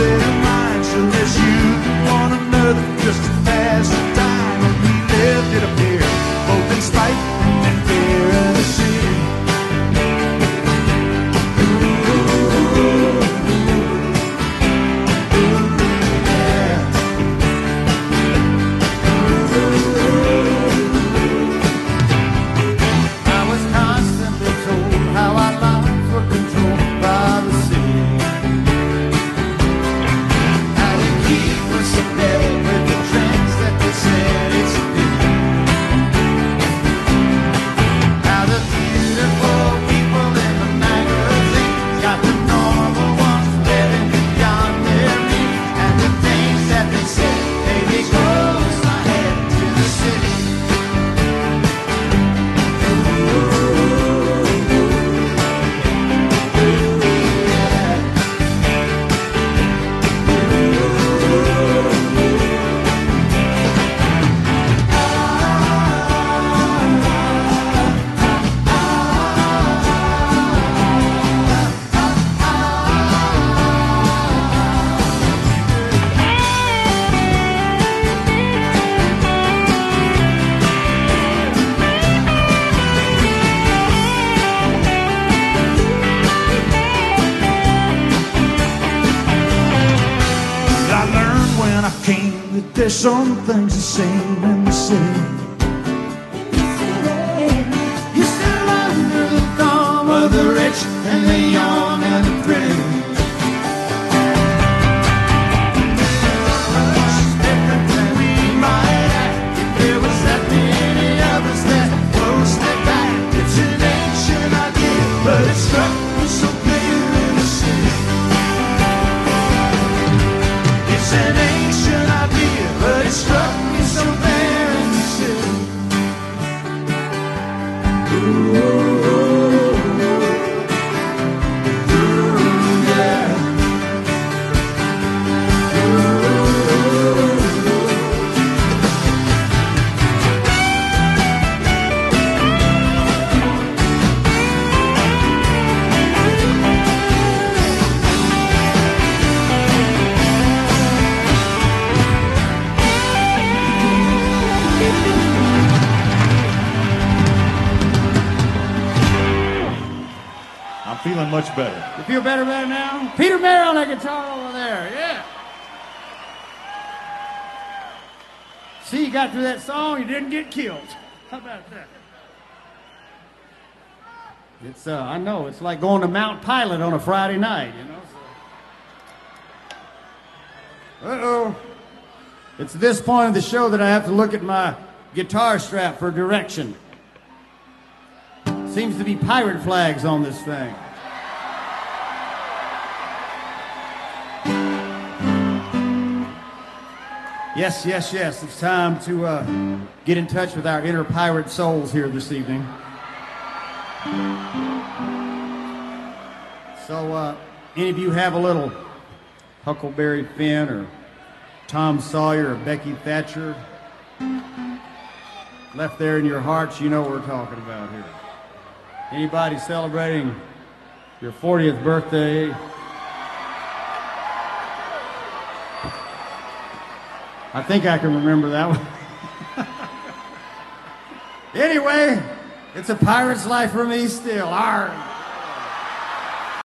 their minds unless you want another just to pass the time. And we lived it up here, both in spite and fear of the city. There's some things the same in the city. You're still under the thumb of the rich and the young and the pretty. It's different than we might act if there was that many of us that closed it back. It's an ancient idea, but it struck me so clear in the city. It's an ancient idea, but it struck me so there in the city. Ooh, yeah. Feeling much better. You feel better now? Peter Mayer on that guitar over there, yeah. See, you got through that song, you didn't get killed. How about that? It's, I know, it's like going to Mount Pilot on a Friday night, you know. So. Uh-oh. It's at this point of the show that I have to look at my guitar strap for direction. Seems to be pirate flags on this thing. Yes, yes, yes. It's time to get in touch with our inner pirate souls here this evening. So, any of you have a little Huckleberry Finn or Tom Sawyer or Becky Thatcher left there in your hearts? You know what we're talking about here. Anybody celebrating your 40th birthday? I think I can remember that one. Anyway, it's a pirate's life for me still. Arr.